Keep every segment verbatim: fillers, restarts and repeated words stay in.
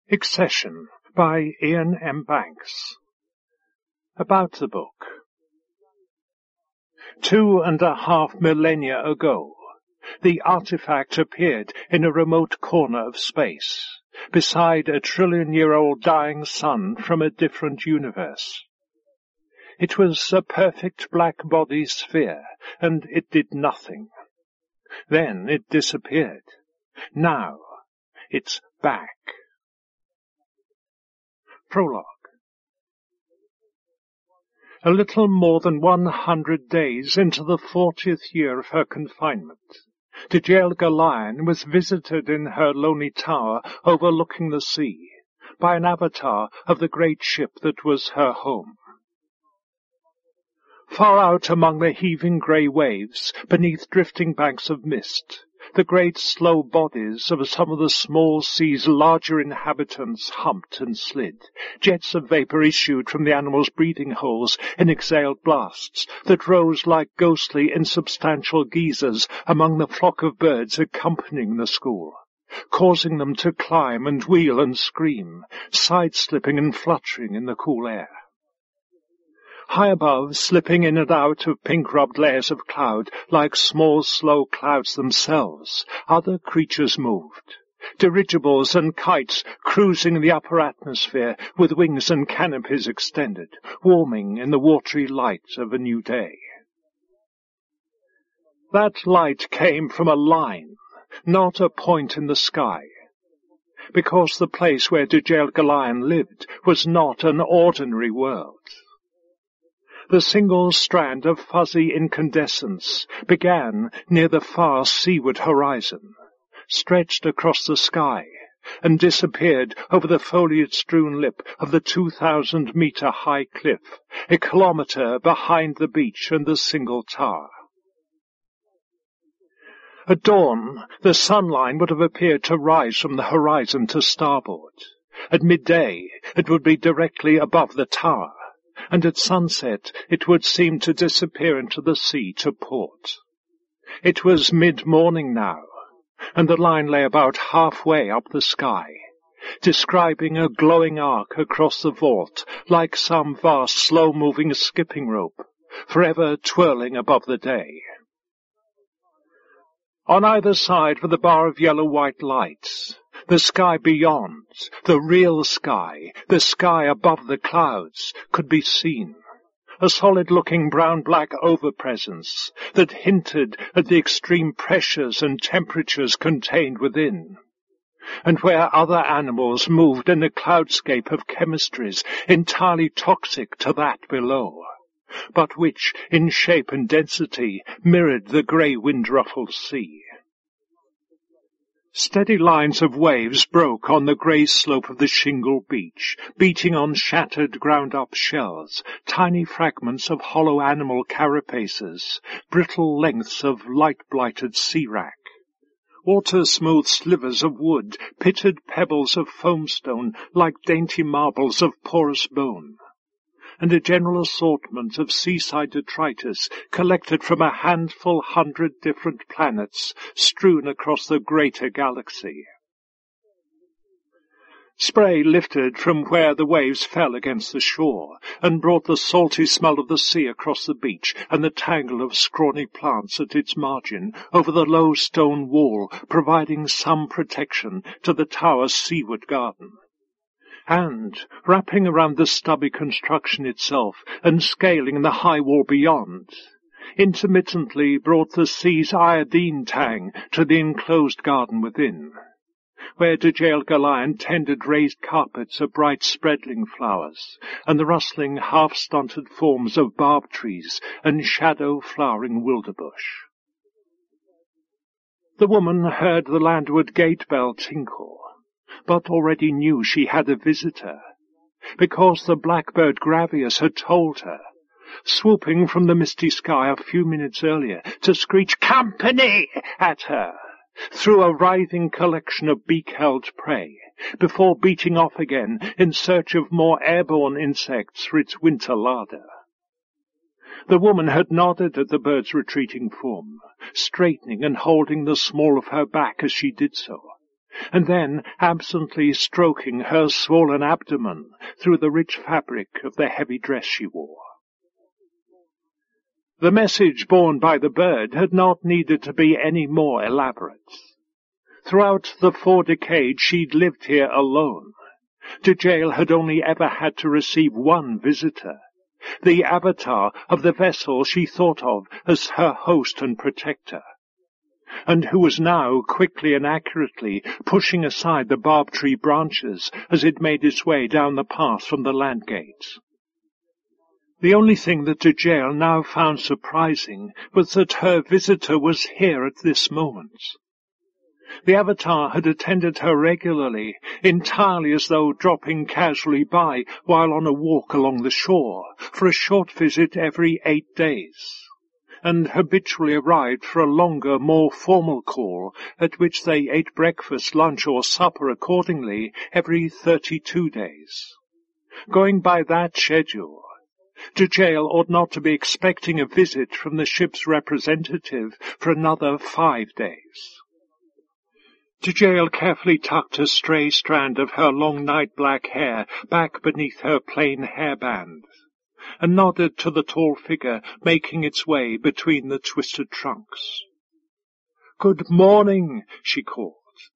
Accession by Ian M. Banks. About the book. Two and a half millennia ago, the artifact appeared in a remote corner of space, beside a trillion-year-old dying sun from a different universe. It was a perfect black-body sphere, and it did nothing. Then it disappeared. Now it's back. Prologue. A little more than one hundred days into the fortieth year of her confinement, Djél Galaian was visited in her lonely tower overlooking the sea by an avatar of the great ship that was her home. Far out among the heaving grey waves, beneath drifting banks of mist, the great slow bodies of some of the small sea's larger inhabitants humped and slid. Jets of vapour issued from the animals' breathing holes in exhaled blasts that rose like ghostly, insubstantial geysers among the flock of birds accompanying the school, causing them to climb and wheel and scream, side-slipping and fluttering in the cool air. High above, slipping in and out of pink-rubbed layers of cloud, like small, slow clouds themselves, other creatures moved. Dirigibles and kites cruising in the upper atmosphere with wings and canopies extended, warming in the watery light of a new day. That light came from a line, not a point in the sky, because the place where Djél Galaian lived was not an ordinary world. The single strand of fuzzy incandescence began near the far seaward horizon, stretched across the sky, and disappeared over the foliage-strewn lip of the two thousand metre high cliff, a kilometre behind the beach and the single tower. At dawn, the sun line would have appeared to rise from the horizon to starboard. At midday, it would be directly above the tower, and at sunset it would seem to disappear into the sea to port. It was mid-morning now, and the line lay about halfway up the sky, describing a glowing arc across the vault like some vast slow-moving skipping rope, forever twirling above the day. On either side were the bar of yellow-white lights. The sky beyond, the real sky, the sky above the clouds, could be seen, a solid-looking brown-black overpresence that hinted at the extreme pressures and temperatures contained within, and where other animals moved in a cloudscape of chemistries entirely toxic to that below, but which, in shape and density, mirrored the grey wind-ruffled sea. Steady lines of waves broke on the grey slope of the shingle beach, beating on shattered, ground-up shells, tiny fragments of hollow animal carapaces, brittle lengths of light-blighted sea-wrack, water-smooth slivers of wood, pitted pebbles of foamstone like dainty marbles of porous bone, and a general assortment of seaside detritus collected from a handful hundred different planets strewn across the greater galaxy. Spray lifted from where the waves fell against the shore, and brought the salty smell of the sea across the beach and the tangle of scrawny plants at its margin over the low stone wall, providing some protection to the tower's seaward garden. And, wrapping around the stubby construction itself and scaling the high wall beyond, intermittently brought the sea's iodine tang to the enclosed garden within, where Djél Galaian tended raised carpets of bright spreadling flowers, and the rustling half-stunted forms of barb trees and shadow-flowering wilderbush. The woman heard the landward gate bell tinkle, but already knew she had a visitor, because the blackbird Gravius had told her, swooping from the misty sky a few minutes earlier to screech "Company!" at her, through a writhing collection of beak-held prey, before beating off again in search of more airborne insects for its winter larder. The woman had nodded at the bird's retreating form, straightening and holding the small of her back as she did so, and then absently stroking her swollen abdomen through the rich fabric of the heavy dress she wore. The message borne by the bird had not needed to be any more elaborate. Throughout the four decades she'd lived here alone, Djél had only ever had to receive one visitor, the avatar of the vessel she thought of as her host and protector, and who was now quickly and accurately pushing aside the barb tree branches as it made its way down the path from the land gate. The only thing that Djél now found surprising was that her visitor was here at this moment. The avatar had attended her regularly, entirely as though dropping casually by while on a walk along the shore, for a short visit every eight days, and habitually arrived for a longer, more formal call, at which they ate breakfast, lunch, or supper accordingly every thirty-two days. Going by that schedule, Djél ought not to be expecting a visit from the ship's representative for another five days. Djél carefully tucked a stray strand of her long night-black hair back beneath her plain hairband, and nodded to the tall figure making its way between the twisted trunks. "Good morning," she called.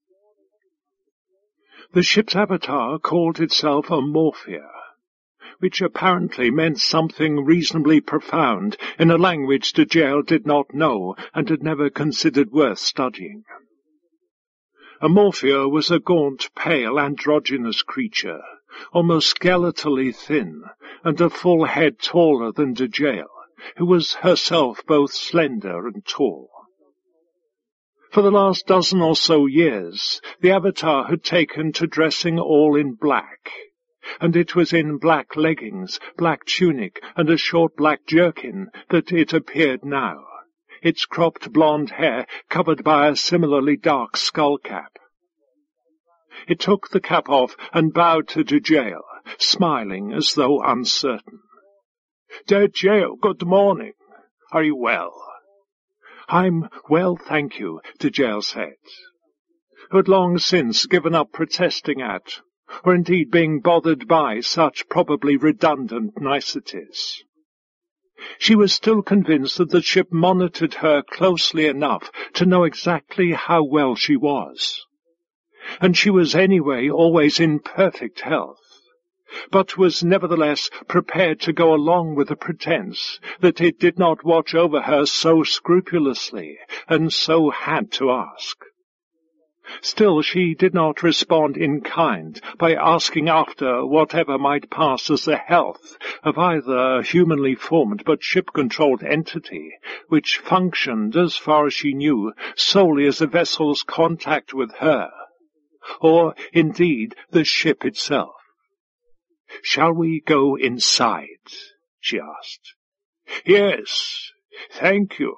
The ship's avatar called itself a Morphia, which apparently meant something reasonably profound in a language Djél did not know and had never considered worth studying. A Morphia was a gaunt, pale, androgynous creature, almost skeletally thin, and a full head taller than Djél, who was herself both slender and tall. For the last dozen or so years, the avatar had taken to dressing all in black, and it was in black leggings, black tunic, and a short black jerkin that it appeared now, its cropped blonde hair covered by a similarly dark skull cap. It took the cap off and bowed to Djél, smiling as though uncertain. "Djél, good morning. Are you well?" "I'm well, thank you," Djél said, who had long since given up protesting at, or indeed being bothered by, such probably redundant niceties. She was still convinced that the ship monitored her closely enough to know exactly how well she was, and she was anyway always in perfect health, but was nevertheless prepared to go along with the pretence that it did not watch over her so scrupulously, and so had to ask. Still, she did not respond in kind by asking after whatever might pass as the health of either a humanly formed but ship-controlled entity, which functioned, as far as she knew, solely as a vessel's contact with her, or, indeed, the ship itself. "Shall we go inside?" she asked. "Yes, thank you."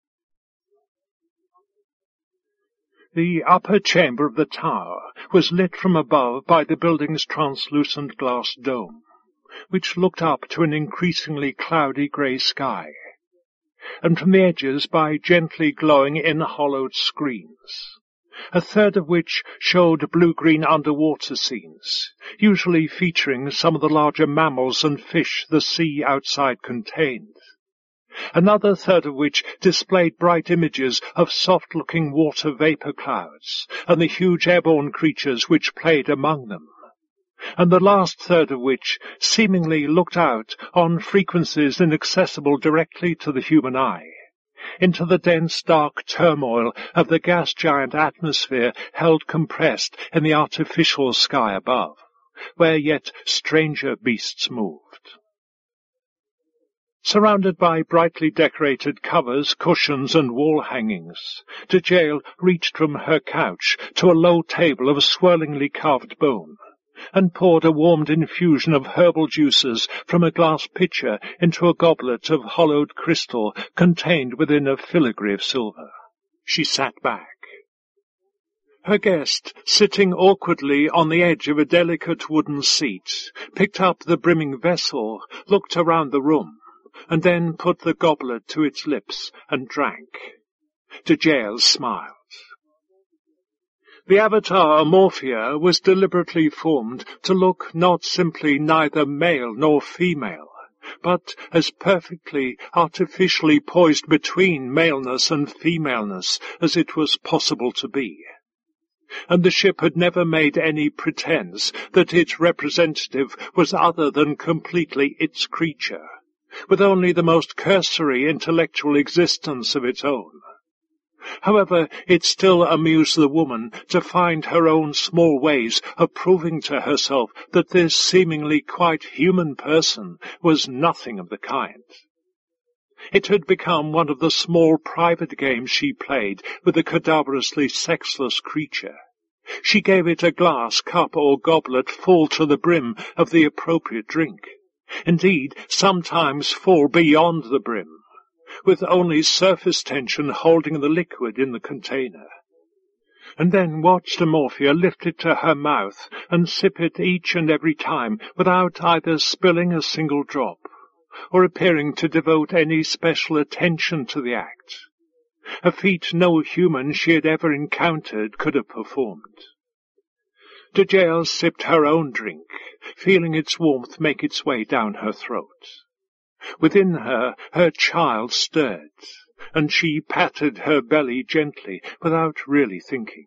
The upper chamber of the tower was lit from above by the building's translucent glass dome, which looked up to an increasingly cloudy grey sky, and from the edges by gently glowing in-hollowed screens, a third of which showed blue-green underwater scenes, usually featuring some of the larger mammals and fish the sea outside contained. Another third of which displayed bright images of soft-looking water vapour clouds, and the huge airborne creatures which played among them, and the last third of which seemingly looked out on frequencies inaccessible directly to the human eye, into the dense dark turmoil of the gas-giant atmosphere held compressed in the artificial sky above, where yet stranger beasts moved. Surrounded by brightly decorated covers, cushions, and wall hangings, Djél reached from her couch to a low table of swirlingly carved bone, and poured a warmed infusion of herbal juices from a glass pitcher into a goblet of hollowed crystal contained within a filigree of silver. She sat back. Her guest, sitting awkwardly on the edge of a delicate wooden seat, picked up the brimming vessel, looked around the room, and then put the goblet to its lips and drank. Djél smiled. The avatar Amorphia was deliberately formed to look not simply neither male nor female, but as perfectly artificially poised between maleness and femaleness as it was possible to be. And the ship had never made any pretense that its representative was other than completely its creature, with only the most cursory intellectual existence of its own. However, it still amused the woman to find her own small ways of proving to herself that this seemingly quite human person was nothing of the kind. It had become one of the small private games she played with the cadaverously sexless creature. She gave it a glass, cup, or goblet full to the brim of the appropriate drink, indeed, sometimes full beyond the brim, with only surface tension holding the liquid in the container, and then watched Amorphia lift it to her mouth and sip it each and every time without either spilling a single drop, or appearing to devote any special attention to the act, a feat no human she had ever encountered could have performed. Djél sipped her own drink, feeling its warmth make its way down her throat. Within her, her child stirred, and she patted her belly gently without really thinking.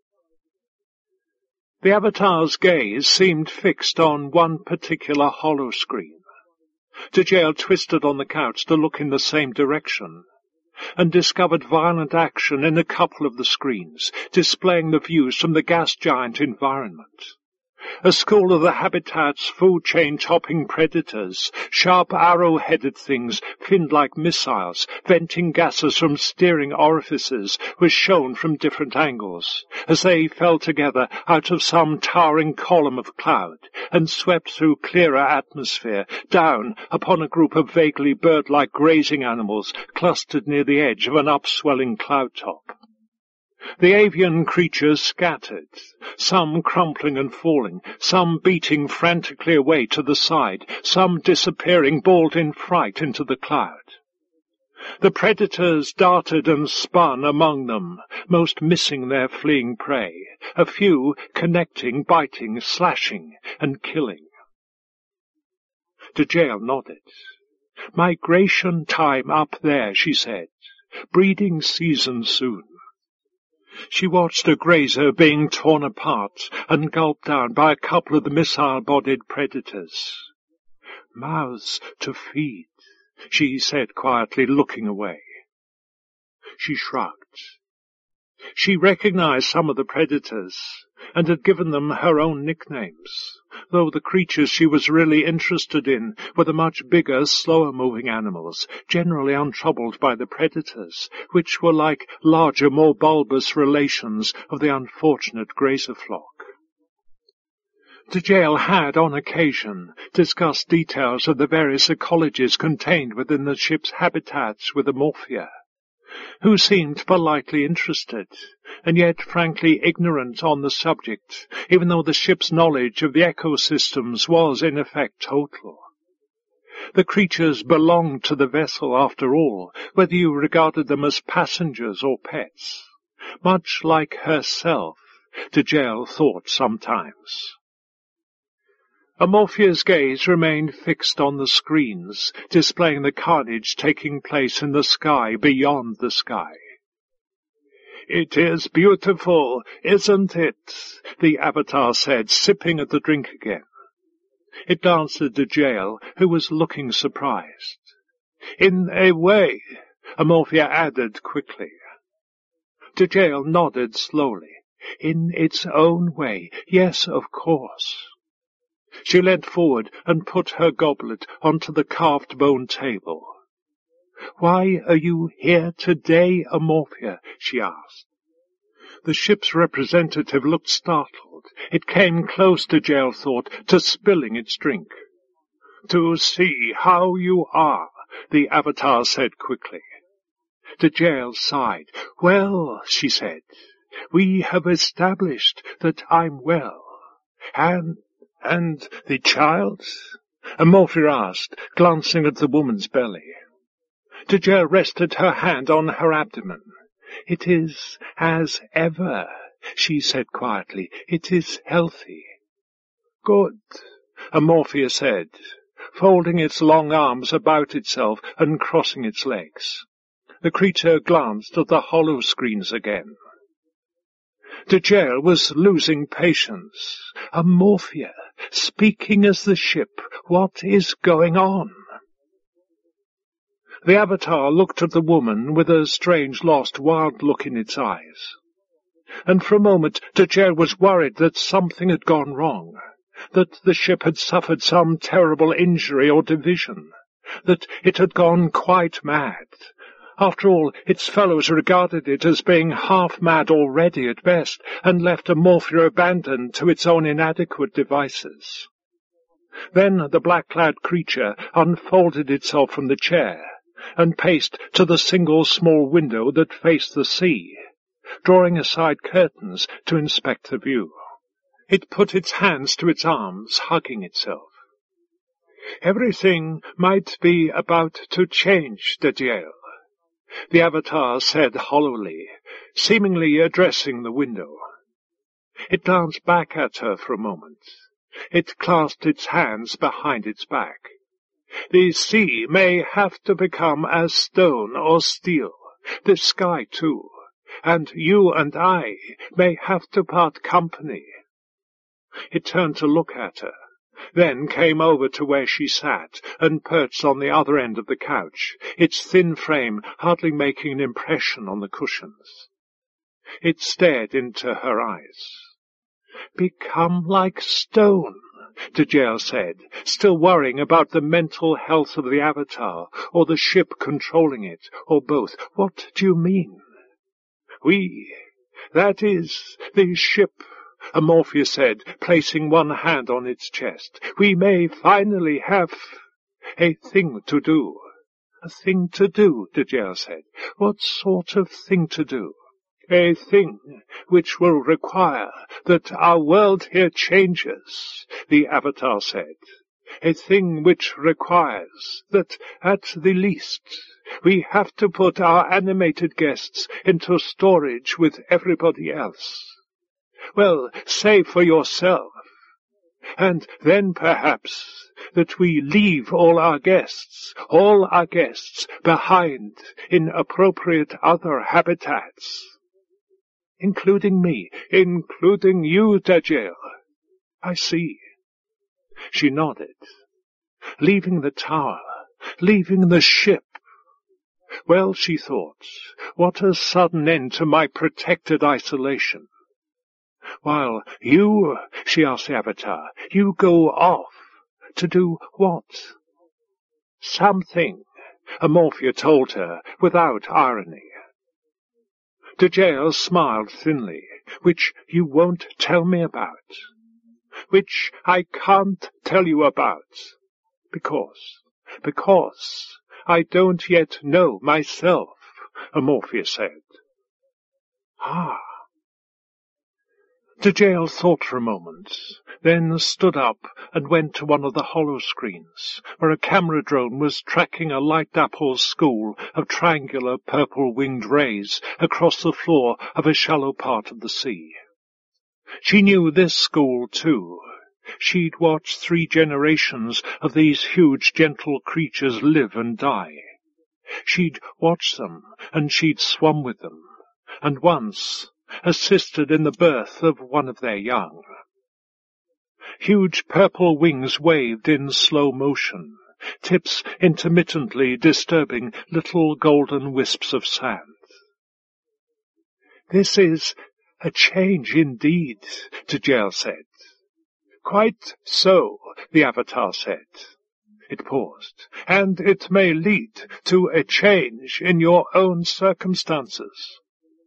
The avatar's gaze seemed fixed on one particular hollow screen. Djél twisted on the couch to look in the same direction, and discovered violent action in a couple of the screens, displaying the views from the gas giant environment. A school of the habitat's food chain topping predators, sharp arrow-headed things, finned like missiles, venting gases from steering orifices, was shown from different angles, as they fell together out of some towering column of cloud, and swept through clearer atmosphere, down upon a group of vaguely bird-like grazing animals clustered near the edge of an upswelling cloud top. The avian creatures scattered, some crumpling and falling, some beating frantically away to the side, some disappearing bald in fright into the cloud. The predators darted and spun among them, most missing their fleeing prey, a few connecting, biting, slashing, and killing. Djél nodded. "Migration time up there," she said. "Breeding season soon." She watched a grazer being torn apart and gulped down by a couple of the missile-bodied predators. "Mouths to feed," she said quietly, looking away. She shrugged. She recognized some of the predators, and had given them her own nicknames, though the creatures she was really interested in were the much bigger, slower-moving animals, generally untroubled by the predators, which were like larger, more bulbous relations of the unfortunate grazer flock. Djél had, on occasion, discussed details of the various ecologies contained within the ship's habitats with Amorphia, who seemed politely interested, and yet frankly ignorant on the subject, even though the ship's knowledge of the ecosystems was in effect total. The creatures belonged to the vessel after all, whether you regarded them as passengers or pets, much like herself, Djél thought sometimes. Amorphia's gaze remained fixed on the screens, displaying the carnage taking place in the sky beyond the sky. "It is beautiful, isn't it?" the avatar said, sipping at the drink again. It glanced at Djél, who was looking surprised. "In a way," Amorphia added quickly. Djél nodded slowly. "In its own way, yes, of course." She leant forward and put her goblet onto the carved bone table. "Why are you here today, Amorphia?" she asked. The ship's representative looked startled. It came close, Djél thought, to spilling its drink. "To see how you are," the avatar said quickly. Djél sighed. "Well," she said, "we have established that I'm well. And And the child?" Amorphia asked, glancing at the woman's belly. Djél rested her hand on her abdomen. "It is as ever," she said quietly. It is healthy. Good, Amorphia said, folding its long arms about itself and crossing its legs. The creature glanced at the hollow screens again. Djel was losing patience. Amorphia, speaking as the ship, what is going on? The avatar looked at the woman with a strange, lost, wild look in its eyes. And for a moment Djel was worried that something had gone wrong, that the ship had suffered some terrible injury or division, that it had gone quite mad. After all, its fellows regarded it as being half-mad already at best, and left Amorphia abandoned to its own inadequate devices. Then the black-clad creature unfolded itself from the chair, and paced to the single small window that faced the sea, drawing aside curtains to inspect the view. It put its hands to its arms, hugging itself. Everything might be about to change, Djel, the avatar said hollowly, seemingly addressing the window. It glanced back at her for a moment. It clasped its hands behind its back. The sea may have to become as stone or steel, the sky too, and you and I may have to part company. It turned to look at her, then came over to where she sat and perched on the other end of the couch, its thin frame hardly making an impression on the cushions. It stared into her eyes. Become like stone, Djel said, still worrying about the mental health of the avatar, or the ship controlling it, or both. What do you mean? We, that is, the ship, Amorphia said, placing one hand on its chest. We may finally have a thing to do. A thing to do, Djel said. What sort of thing to do? A thing which will require that our world here changes, the avatar said. A thing which requires that, at the least, we have to put our animated guests into storage with everybody else. Well, say for yourself. And then, perhaps, that we leave all our guests, all our guests, behind in appropriate other habitats. Including me, including you, Djel. I see. She nodded. Leaving the tower, leaving the ship. Well, she thought, what a sudden end to my protected isolation. While you, she asked the avatar, you go off to do what? Something, Amorphia told her, without irony. Djel smiled thinly, which you won't tell me about, which I can't tell you about, because, because I don't yet know myself, Amorphia said. Ah. Djel thought for a moment, then stood up and went to one of the hollow screens, where a camera drone was tracking a light dapple school of triangular purple-winged rays across the floor of a shallow part of the sea. She knew this school, too. She'd watched three generations of these huge, gentle creatures live and die. She'd watched them, and she'd swum with them, and once assisted in the birth of one of their young. Huge purple wings waved in slow motion, tips intermittently disturbing little golden wisps of sand. This is a change indeed, Djel said. Quite so, the avatar said. It paused. And it may lead to a change in your own circumstances.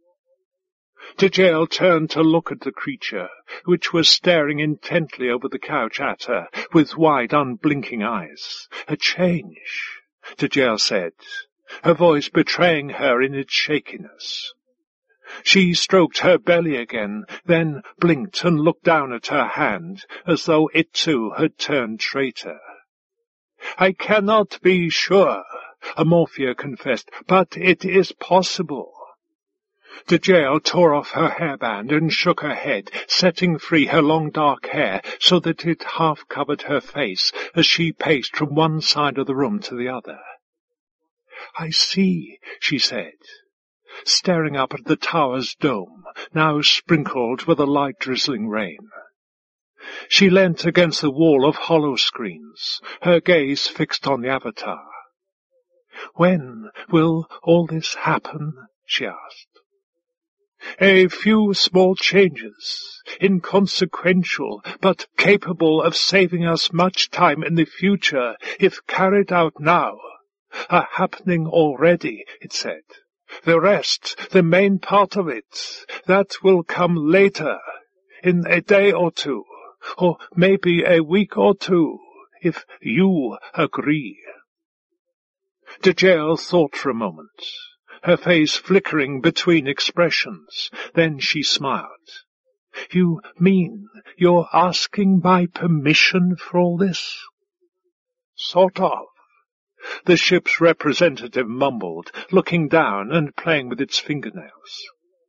Djel turned to look at the creature, which was staring intently over the couch at her, with wide, unblinking eyes. A change, Djel said, her voice betraying her in its shakiness. She stroked her belly again, then blinked and looked down at her hand, as though it too had turned traitor. I cannot be sure, Amorphia confessed, but it is possible. Dejale tore off her hairband and shook her head, setting free her long dark hair so that it half covered her face as she paced from one side of the room to the other. "I see," she said, staring up at the tower's dome, now sprinkled with a light drizzling rain. She leant against the wall of hollow screens, her gaze fixed on the Avatar. "When will all this happen?" she asked. "A few small changes, inconsequential, but capable of saving us much time in the future if carried out now, are happening already," it said. "The rest, the main part of it, that will come later, in a day or two, or maybe a week or two, if you agree." Dejale thought for a moment, her face flickering between expressions. Then she smiled. "You mean you're asking my permission for all this?" "Sort of," the ship's representative mumbled, looking down and playing with its fingernails.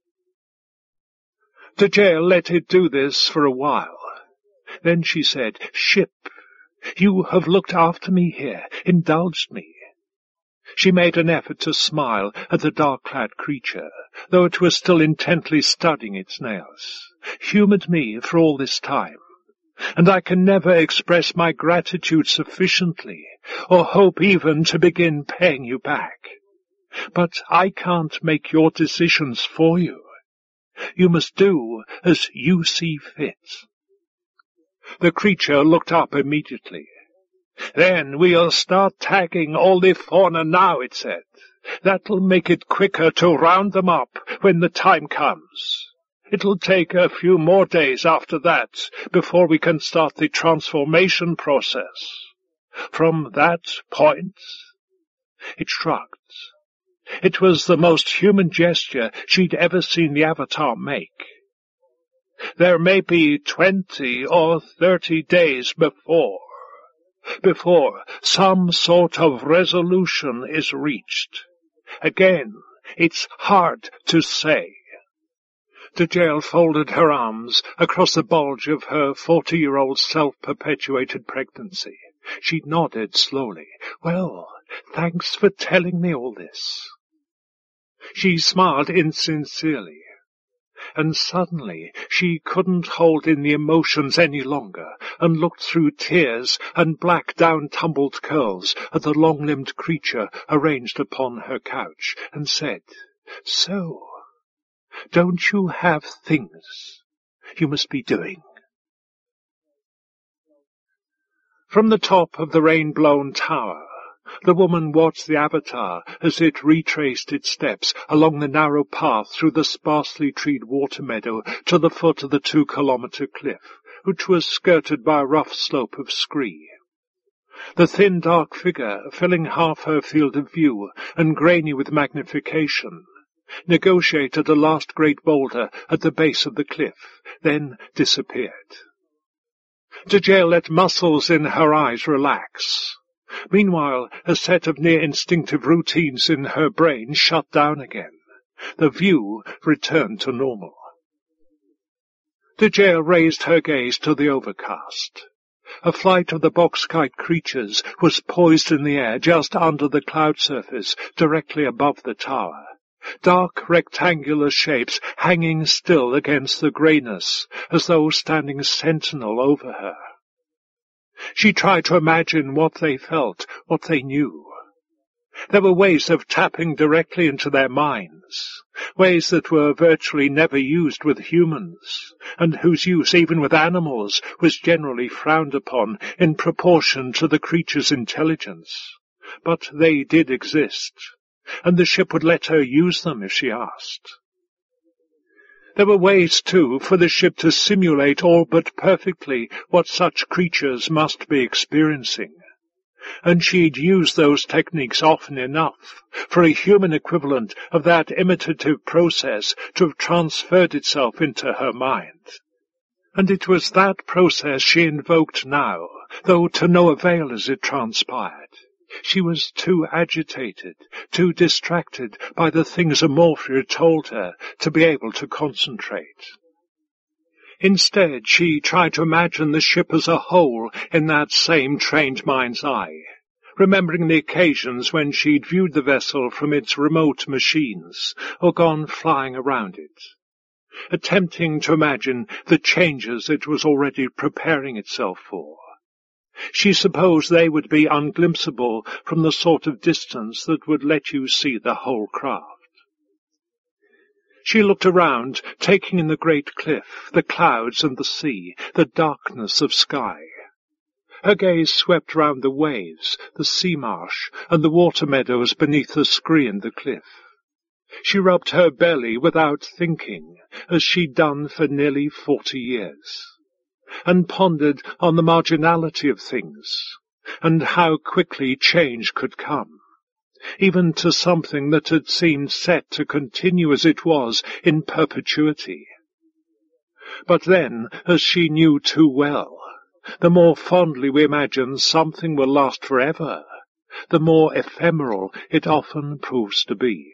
Dejale let it do this for a while. Then she said, "Ship, you have looked after me here, indulged me." She made an effort to smile at the dark-clad creature, though it was still intently studying its nails. "Humoured me for all this time, and I can never express my gratitude sufficiently, or hope even to begin paying you back. But I can't make your decisions for you. You must do as you see fit." The creature looked up immediately. "Then we'll start tagging all the fauna now," it said. "That'll make it quicker to round them up when the time comes. It'll take a few more days after that before we can start the transformation process. From that point—" It shrugged. It was the most human gesture she'd ever seen the Avatar make. "There may be twenty or thirty days before. Before some sort of resolution is reached. Again, it's hard to say." Dejale folded her arms across the bulge of her forty-year-old self-perpetuated pregnancy. She nodded slowly. "Well, thanks for telling me all this." She smiled insincerely. And suddenly she couldn't hold in the emotions any longer, and looked through tears and black down-tumbled curls at the long-limbed creature arranged upon her couch, and said, "So, don't you have things you must be doing?" From the top of the rain-blown tower, the woman watched the Avatar as it retraced its steps along the narrow path through the sparsely treed water meadow to the foot of the two-kilometre cliff, which was skirted by a rough slope of scree. The thin, dark figure, filling half her field of view and grainy with magnification, negotiated a last great boulder at the base of the cliff, then disappeared. Dejale let muscles in her eyes relax. Meanwhile, a set of near-instinctive routines in her brain shut down again. The view returned to normal. Dejale raised her gaze to the overcast. A flight of the box-kite creatures was poised in the air just under the cloud surface, directly above the tower. Dark rectangular shapes hanging still against the greyness, as though standing sentinel over her. She tried to imagine what they felt, what they knew. There were ways of tapping directly into their minds, ways that were virtually never used with humans, and whose use even with animals was generally frowned upon in proportion to the creature's intelligence. But they did exist, and the ship would let her use them if she asked. There were ways, too, for the ship to simulate all but perfectly what such creatures must be experiencing, and she'd used those techniques often enough for a human equivalent of that imitative process to have transferred itself into her mind. And it was that process she invoked now, though to no avail as it transpired. She was too agitated, too distracted by the things Amorphia told her to be able to concentrate. Instead, she tried to imagine the ship as a whole in that same trained mind's eye, remembering the occasions when she'd viewed the vessel from its remote machines or gone flying around it, attempting to imagine the changes it was already preparing itself for. She supposed they would be unglimpsable from the sort of distance that would let you see the whole craft. She looked around, taking in the great cliff, the clouds and the sea, the darkness of sky. Her gaze swept round the waves, the sea marsh, and the water meadows beneath the scree and the cliff. She rubbed her belly without thinking, as she'd done for nearly forty years, and pondered on the marginality of things, and how quickly change could come, even to something that had seemed set to continue as it was in perpetuity. But then, as she knew too well, the more fondly we imagine something will last forever, the more ephemeral it often proves to be.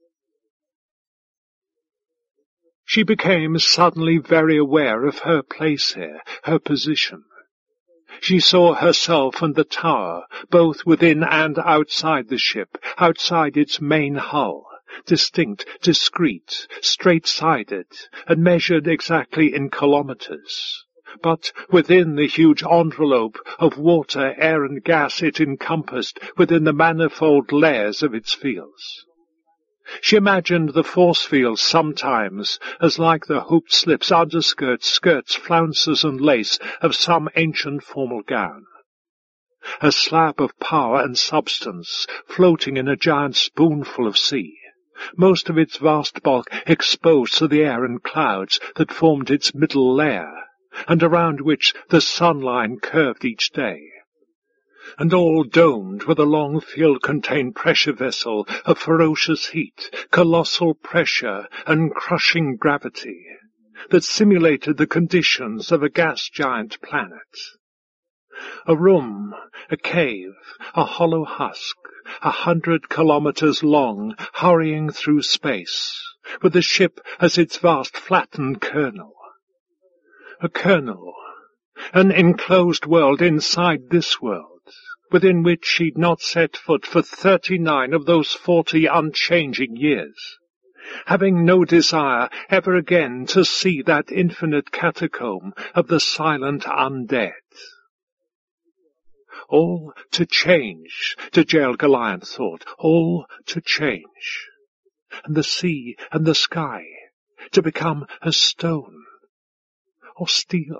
She became suddenly very aware of her place here, her position. She saw herself and the tower, both within and outside the ship, outside its main hull, distinct, discrete, straight-sided, and measured exactly in kilometers, but within the huge envelope of water, air, and gas it encompassed within the manifold layers of its fields. She imagined the force fields sometimes as like the hooped slips, underskirts, skirts, flounces, and lace of some ancient formal gown. A slab of power and substance floating in a giant spoonful of sea, most of its vast bulk exposed to the air and clouds that formed its middle layer, and around which the sun line curved each day. And all domed with a long field-contained pressure vessel of ferocious heat, colossal pressure, and crushing gravity that simulated the conditions of a gas-giant planet. A room, a cave, a hollow husk, a hundred kilometers long, hurrying through space, with the ship as its vast flattened kernel. A kernel, an enclosed world inside this world, within which she'd not set foot for thirty-nine of those forty unchanging years, having no desire ever again to see that infinite catacomb of the silent undead. All to change, Djél Galad thought, all to change, and the sea and the sky to become as stone or steel.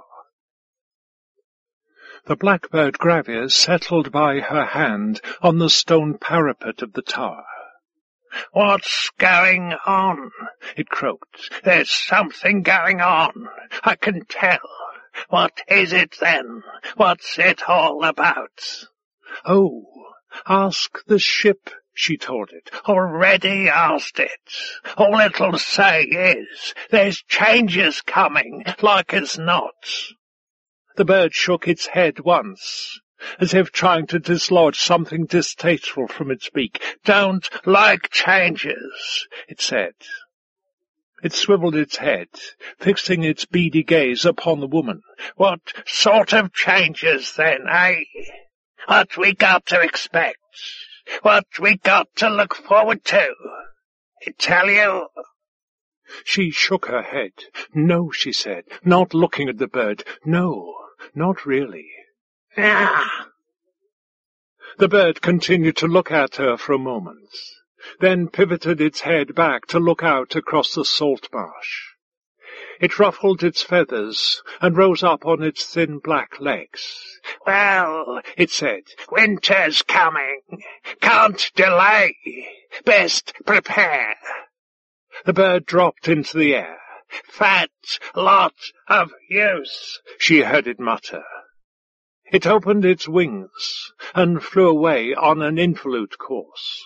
The blackbird Gravier settled by her hand on the stone parapet of the tower. "What's going on?" it croaked. "There's something going on. I can tell. What is it then? What's it all about?" "Oh, ask the ship," she told it. "Already asked it. All it'll say is, there's changes coming, like as not." The bird shook its head once, as if trying to dislodge something distasteful from its beak. "Don't like changes," it said. It swiveled its head, fixing its beady gaze upon the woman. "What sort of changes, then, eh? What we got to expect? What we got to look forward to? I tell you..." She shook her head. "No," she said, not looking at the bird. "No, not really." "Ah!" The bird continued to look at her for a moment, then pivoted its head back to look out across the salt marsh. It ruffled its feathers and rose up on its thin black legs. "Well," it said, "winter's coming. Can't delay. Best prepare." The bird dropped into the air. "Fat lot of use," she heard it mutter. It opened its wings and flew away on an involute course.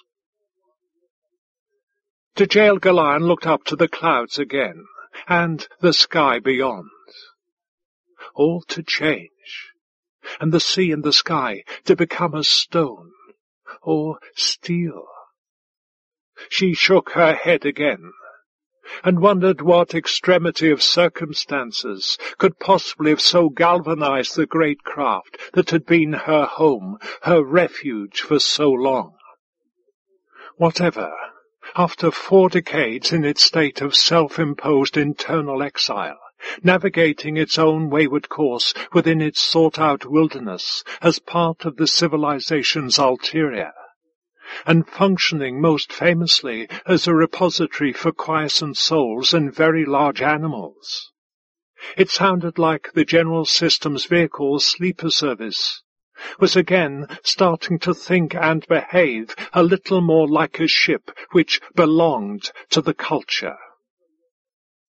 Djél Galad looked up to the clouds again, and the sky beyond. All to change, and the sea and the sky to become as stone, or steel? She shook her head again, and wondered what extremity of circumstances could possibly have so galvanized the great craft that had been her home, her refuge for so long. Whatever, after four decades in its state of self-imposed internal exile, navigating its own wayward course within its sought-out wilderness as part of the civilization's ulterior, and functioning most famously as a repository for quiescent souls and very large animals. It sounded like the General Systems Vehicle's sleeper service was again starting to think and behave a little more like a ship which belonged to the culture.